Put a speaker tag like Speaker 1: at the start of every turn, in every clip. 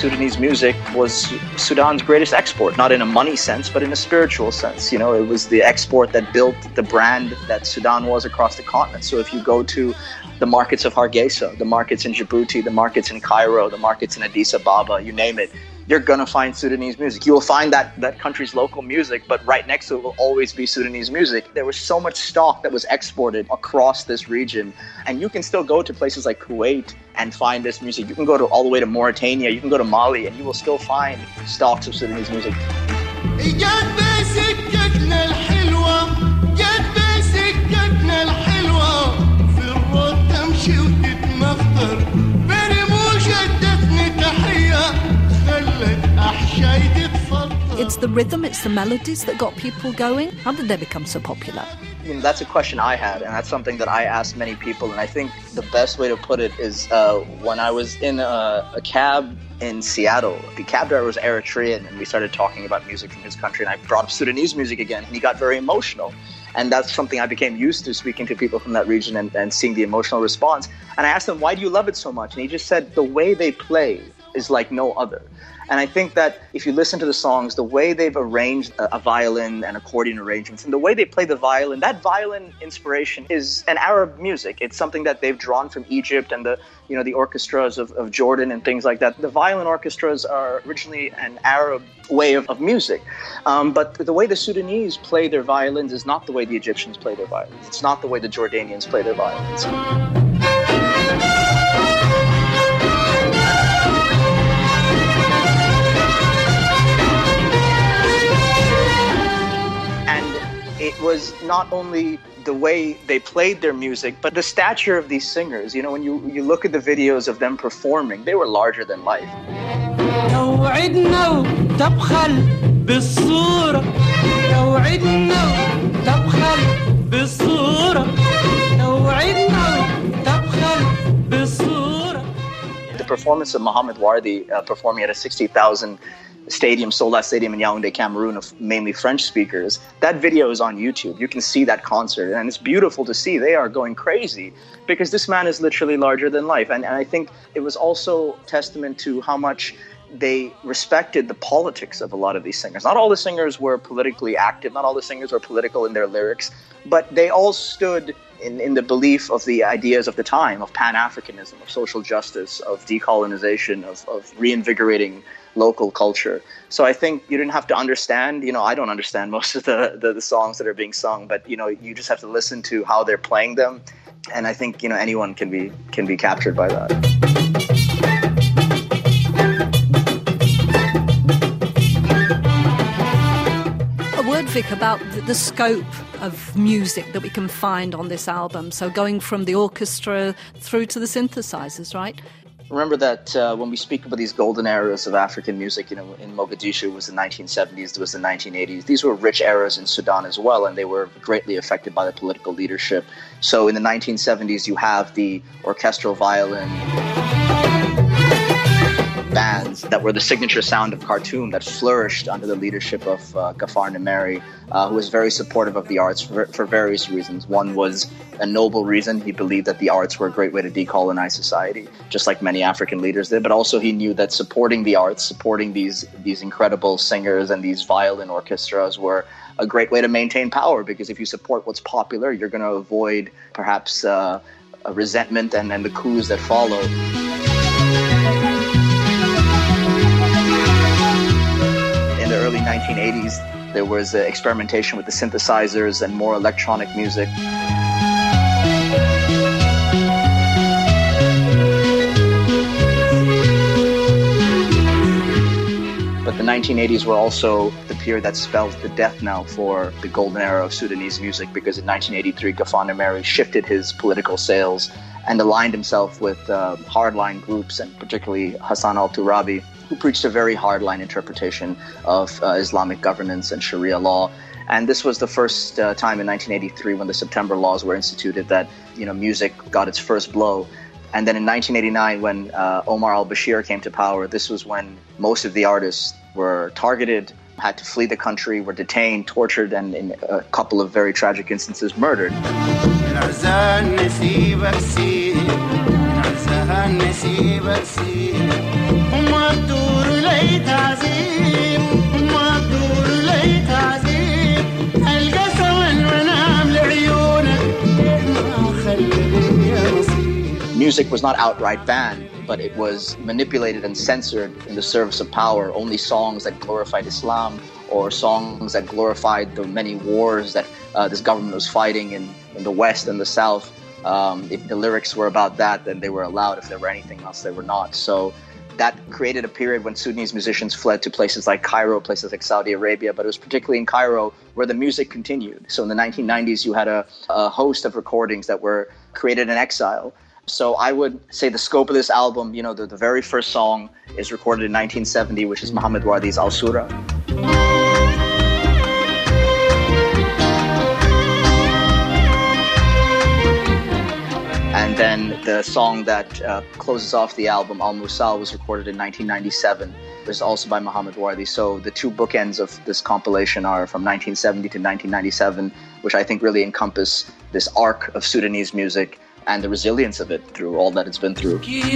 Speaker 1: Sudanese music was Sudan's greatest export, not in a money sense, but in a spiritual sense. You know, it was the export that built the brand that Sudan was across the continent. So if you go to the markets of Hargeisa, the markets in Djibouti, the markets in Cairo, the markets in Addis Ababa, you name it, you're going to find Sudanese music. You will find that country's local music, but right next to it will always be Sudanese music. There was so much stock that was exported across this region, and you can still go to places like Kuwait and find this music. You can go all the way to Mauritania, you can go to Mali, and you will still find stocks of Sudanese music.
Speaker 2: It's the rhythm, it's the melodies that got people going. How did they become so popular?
Speaker 1: You know, that's a question I had, and that's something that I asked many people. And I think the best way to put it is when I was in a cab in Seattle, the cab driver was Eritrean, and we started talking about music from his country, and I brought up Sudanese music again, and he got very emotional. And that's something I became used to, speaking to people from that region and seeing the emotional response. And I asked him, why do you love it so much? And he just said, the way they play is like no other. And I think that if you listen to the songs, the way they've arranged a violin and accordion arrangements, and the way they play the violin, that violin inspiration is an Arab music. It's something that they've drawn from Egypt and the orchestras of Jordan and things like that. The violin orchestras are originally an Arab way of music. But the way the Sudanese play their violins is not the way the Egyptians play their violins. It's not the way the Jordanians play their violins. It was not only the way they played their music, but the stature of these singers. You know, when you look at the videos of them performing, they were larger than life. The performance of Mohamed Wardi performing at a 60,000 stadium, Sola Stadium in Yaoundé, Cameroon, of mainly French speakers. That video is on YouTube. You can see that concert, and it's beautiful to see. They are going crazy because this man is literally larger than life. And I think it was also testament to how much they respected the politics of a lot of these singers. Not all the singers were politically active. Not all the singers were political in their lyrics, but they all stood in the belief of the ideas of the time, of Pan-Africanism, of social justice, of decolonization, of reinvigorating local culture. So I think you didn't have to understand, I don't understand most of the songs that are being sung, but, you just have to listen to how they're playing them. And I think, anyone can be captured by that.
Speaker 2: A word, Vic, about the scope of music that we can find on this album. So going from the orchestra through to the synthesizers, right?
Speaker 1: Remember that when we speak about these golden eras of African music, in Mogadishu it was the 1970s, it was the 1980s. These were rich eras in Sudan as well, and they were greatly affected by the political leadership. So in the 1970s, you have the orchestral violin bands that were the signature sound of Khartoum that flourished under the leadership of Ghaffar Nameri, who was very supportive of the arts for various reasons. One was a noble reason. He believed that the arts were a great way to decolonize society, just like many African leaders did. But also he knew that supporting the arts, supporting these incredible singers and these violin orchestras were a great way to maintain power, because if you support what's popular, you're going to avoid perhaps a resentment and the coups that follow. In the early 1980s, there was experimentation with the synthesizers and more electronic music. But the 1980s were also the period that spelled the death knell for the golden era of Sudanese music, because in 1983, Ghaffar Nameri shifted his political sails and aligned himself with hardline groups, and particularly Hassan al-Turabi, who preached a very hardline interpretation of Islamic governance and Sharia law. And this was the first time in 1983, when the September laws were instituted, that music got its first blow. And then in 1989, when Omar al-Bashir came to power, this was when most of the artists were targeted, had to flee the country, were detained, tortured, and in a couple of very tragic instances, murdered. music was not outright banned, but it was manipulated and censored in the service of power. Only songs that glorified Islam or songs that glorified the many wars that this government was fighting in the West and the South. If the lyrics were about that, then they were allowed. If there were anything else, they were not. So that created a period when Sudanese musicians fled to places like Cairo, places like Saudi Arabia, but it was particularly in Cairo where the music continued. So in the 1990s, you had a host of recordings that were created in exile. So I would say the scope of this album, the very first song is recorded in 1970, which is Mohammed Wardi's Al Sura. And then the song that closes off the album, Al Mursal, was recorded in 1997. It's also by Mohammed Wardi. So the two bookends of this compilation are from 1970 to 1997, which I think really encompass this arc of Sudanese music and the resilience of it through all that it's been through.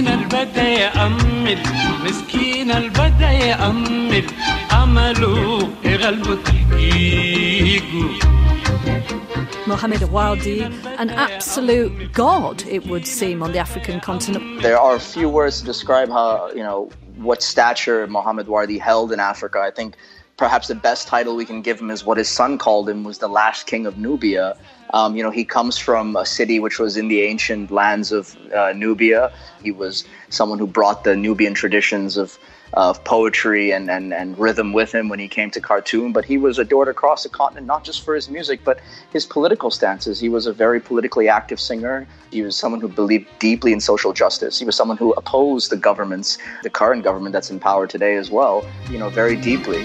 Speaker 2: Mohammed Wardi, an absolute god, it would seem, on the African continent.
Speaker 1: There are a few words to describe how, what stature Mohammed Wardi held in Africa. I think perhaps the best title we can give him is what his son called him, was the last king of Nubia. He comes from a city which was in the ancient lands of Nubia. He was someone who brought the Nubian traditions of poetry and rhythm with him when he came to Khartoum. But he was adored across the continent, not just for his music, but his political stances. He was a very politically active singer. He was someone who believed deeply in social justice. He was someone who opposed the current government that's in power today as well, very deeply.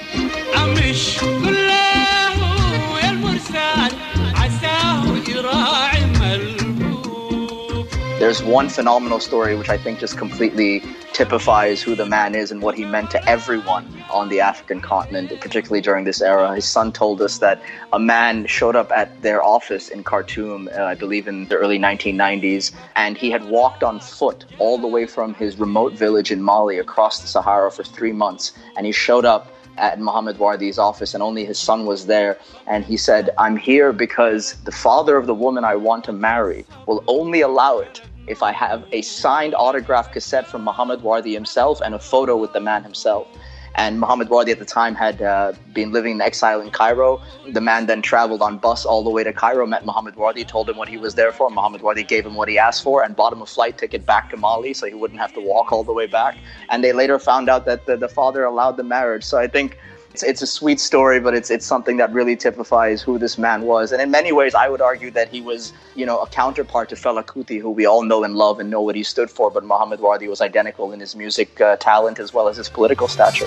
Speaker 1: There's one phenomenal story which I think just completely typifies who the man is and what he meant to everyone on the African continent, particularly during this era. His son told us that a man showed up at their office in Khartoum, I believe in the early 1990s, and he had walked on foot all the way from his remote village in Mali across the Sahara for 3 months, and he showed up at Mohammed Wardi's office, and only his son was there. And he said, "I'm here because the father of the woman I want to marry will only allow it if I have a signed autograph cassette from Mohammed Wardi himself and a photo with the man himself." And Mohammed Wardi at the time had been living in exile in Cairo. The man then traveled on bus all the way to Cairo, met Mohammed Wardi, told him what he was there for. Mohammed Wardi gave him what he asked for and bought him a flight ticket back to Mali so he wouldn't have to walk all the way back. And they later found out that the father allowed the marriage. So I think it's a sweet story, but it's something that really typifies who this man was. And in many ways, I would argue that he was, a counterpart to Fela Kuti, who we all know and love and know what he stood for. But Mohammed Wardi was identical in his music talent as well as his political stature.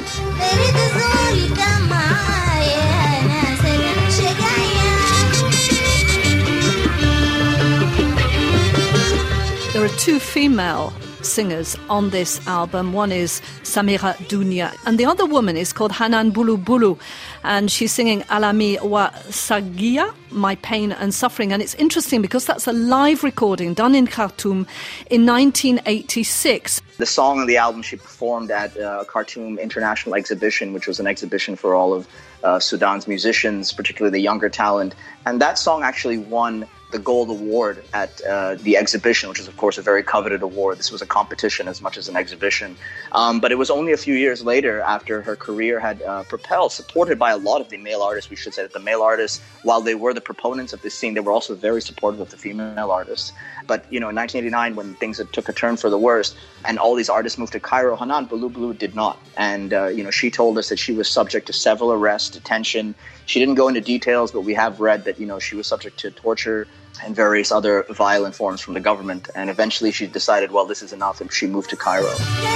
Speaker 2: There are two female singers on this album. One is Samira Dunya, and the other woman is called Hanan Bulu Bulu, and she's singing Alami wa Sagia, My Pain and Suffering. And it's interesting because that's a live recording done in Khartoum in 1986.
Speaker 1: The song on the album she performed at Khartoum International Exhibition, which was an exhibition for all of Sudan's musicians, particularly the younger talent. And that song actually won the Gold Award at the exhibition, which is, of course, a very coveted award. This was a competition as much as an exhibition. But it was only a few years later, after her career had propelled, supported by a lot of the male artists, we should say that the male artists, while they were the proponents of this scene, they were also very supportive of the female artists. But, in 1989, when things took a turn for the worst, and all these artists moved to Cairo, Hanan Bulu Bulu did not. And, she told us that she was subject to several arrests, detention. She didn't go into details, but we have read that, she was subject to torture and various other violent forms from the government. And eventually she decided, well, this is enough, and she moved to Cairo.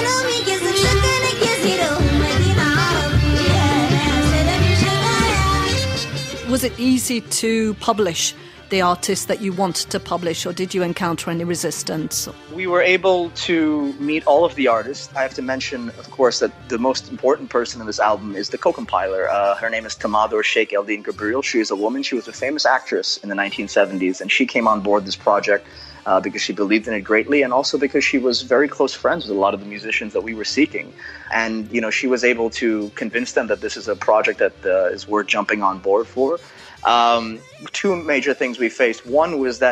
Speaker 2: Was it easy to publish the artists that you wanted to publish, or did you encounter any resistance?
Speaker 1: We were able to meet all of the artists. I have to mention, of course, that the most important person in this album is the co-compiler. Her name is Tamadur Sheikh Eldin Gabriel. She is a woman. She was a famous actress in the 1970s, and she came on board this project because she believed in it greatly, and also because she was very close friends with a lot of the musicians that we were seeking. And, she was able to convince them that this is a project that is worth jumping on board for. Two major things we faced. One was that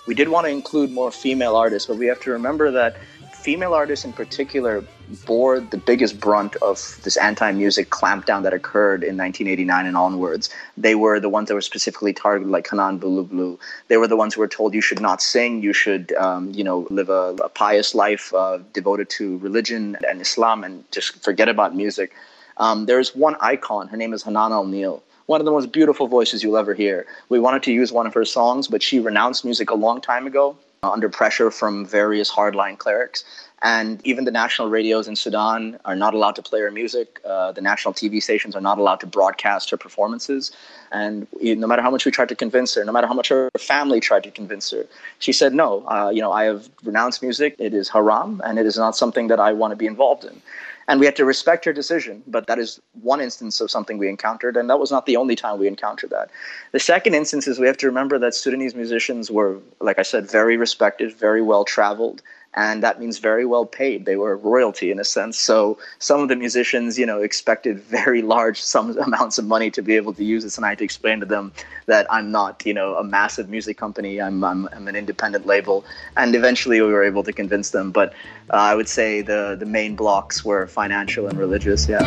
Speaker 1: we did want to include more female artists, but we have to remember that female artists in particular bore the biggest brunt of this anti-music clampdown that occurred in 1989 and onwards. They were the ones that were specifically targeted, like Hanan Bulubulu. They were the ones who were told you should not sing, you should, live a pious life devoted to religion and Islam and just forget about music. There's one icon, her name is Hanan Al-Nil. One of the most beautiful voices you'll ever hear. We wanted to use one of her songs, but she renounced music a long time ago under pressure from various hardline clerics. And even the national radios in Sudan are not allowed to play her music. The national TV stations are not allowed to broadcast her performances. And no matter how much we tried to convince her, no matter how much her family tried to convince her, she said, no, I have renounced music. It is haram, and it is not something that I want to be involved in. And we had to respect her decision, but that is one instance of something we encountered, and that was not the only time we encountered that. The second instance is we have to remember that Sudanese musicians were, like I said, very respected, very well traveled, and that means very well paid. They were royalty in a sense. So some of the musicians, expected very large amounts of money to be able to use this, and I had to explain to them that I'm not, a massive music company. I'm an independent label, and eventually we were able to convince them. But I would say the main blocks were financial and religious. Yeah.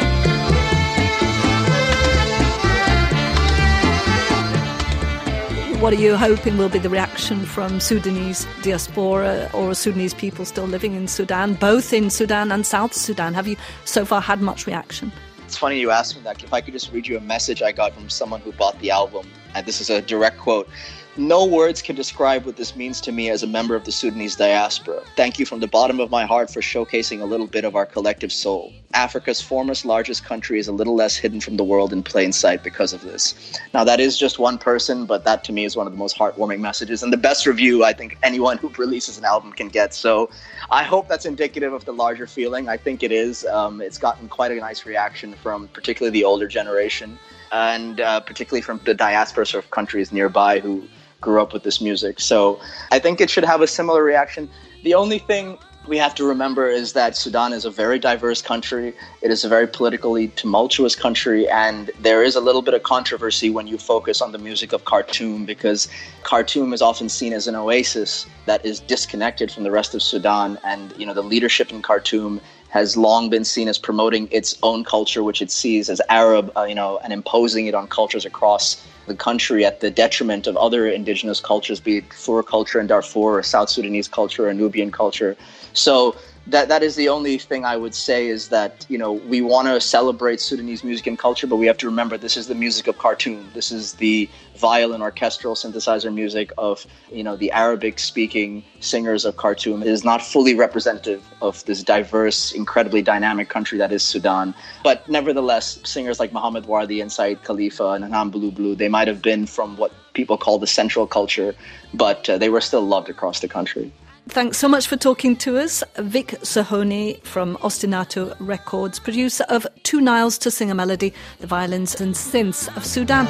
Speaker 2: What are you hoping will be the reaction from Sudanese diaspora or Sudanese people still living in Sudan, both in Sudan and South Sudan? Have you so far had much reaction?
Speaker 1: It's funny you asked me that. If I could just read you a message I got from someone who bought the album, and this is a direct quote. No words can describe what this means to me as a member of the Sudanese diaspora. Thank you from the bottom of my heart for showcasing a little bit of our collective soul. Africa's foremost largest country is a little less hidden from the world in plain sight because of this. Now, that is just one person, but that to me is one of the most heartwarming messages and the best review I think anyone who releases an album can get. So I hope that's indicative of the larger feeling. I think it is. It's gotten quite a nice reaction from particularly the older generation and particularly from the diaspora sort of countries nearby who grew up with this music. So I think it should have a similar reaction. The only thing we have to remember is that Sudan is a very diverse country. It is a very politically tumultuous country, and there is a little bit of controversy when you focus on the music of Khartoum, because Khartoum is often seen as an oasis that is disconnected from the rest of Sudan. And, the leadership in Khartoum has long been seen as promoting its own culture, which it sees as Arab, and imposing it on cultures across the country at the detriment of other indigenous cultures, be it Fur culture in Darfur or South Sudanese culture or Nubian culture. So that is the only thing I would say is that, we want to celebrate Sudanese music and culture, but we have to remember this is the music of Khartoum. This is the violin, orchestral, synthesizer music of, the Arabic-speaking singers of Khartoum. It is not fully representative of this diverse, incredibly dynamic country that is Sudan. But nevertheless, singers like Mohammed Wardi and Saeed Khalifa and Hanan Bulubulu, they might have been from what people call the central culture, but they were still loved across the country.
Speaker 2: Thanks so much for talking to us. Vic Sohoni from Ostinato Records, producer of Two Niles to Sing a Melody, the violins and synths of Sudan.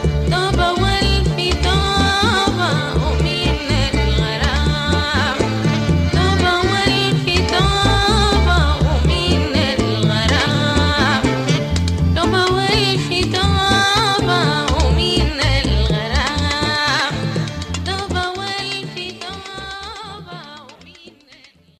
Speaker 3: Don't